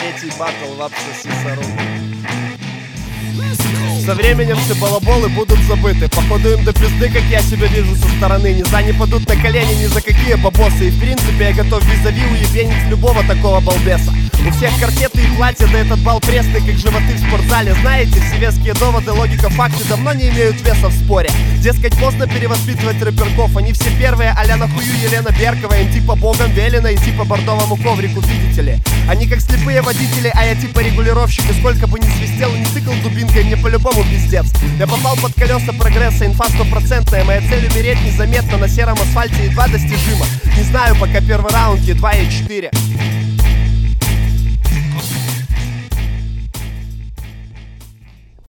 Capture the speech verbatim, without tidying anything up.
Третий батл в Апсосисару. Со временем все балаболы будут забыты. Походу им до пизды, как я себя вижу со стороны. Не за не падут на колени ни за какие бабосы. И в принципе я готов визави уебенить любого такого балбеса. У всех корсеты и платья, да этот бал пресный, как животы в спортзале. Знаете, все веские доводы, логика, факты давно не имеют веса в споре. Дескать, поздно перевоспитывать рэперков. Они все первые, а-ля нахую Елена Беркова. Им типа богом велено и типа бордовому коврику, видите ли. Они как слепые водители, а я типа регулировщик. И сколько бы ни свистел и не тыкал дубинкой, мне по-любому пиздец. Я попал под колеса прогресса, инфа стопроцентная. Моя цель умереть незаметно на сером асфальте едва достижима. Не знаю, пока первый раунд, едва и четыре.